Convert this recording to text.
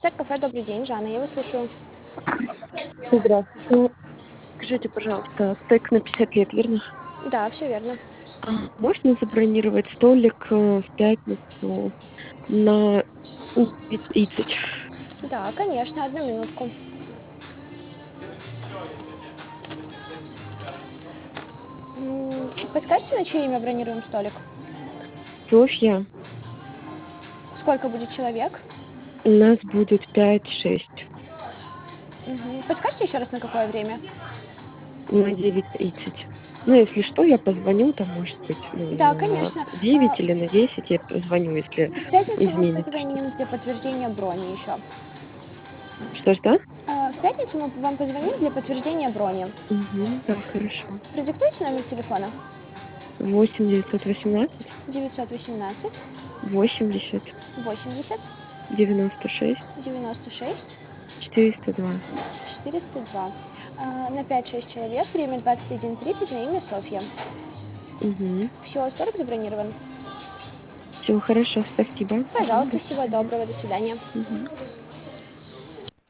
Сет кафе, добрый день, Жанна, я вас слушаю. Здравствуйте. Скажите, пожалуйста, стейк на 50 лет, верно? Да, все верно. Можно забронировать столик в пятницу на 9:30? Да, конечно, одну минутку. Подскажите, на чье имя бронируем столик? Софья, Сколько будет человек? у нас будет 5-6 Подскажите еще раз, на какое время? на 9:30. Ну, если что, я позвоню, там, может быть, Да, на конечно. 9 или на 10 я позвоню, если В пятницу мы изменится позвоним что-то. для подтверждения брони еще. Что-что? В пятницу мы вам позвоним для подтверждения брони. Да, хорошо. Продиктуйте номер телефона. 8 918 918 80 80 96 96 402. 402. На 5-6 человек, время 21:30 на имя Софья. Все, столик забронирован. Все хорошо, спасибо. Пожалуйста, До всего свидания. доброго, до свидания. Мгм.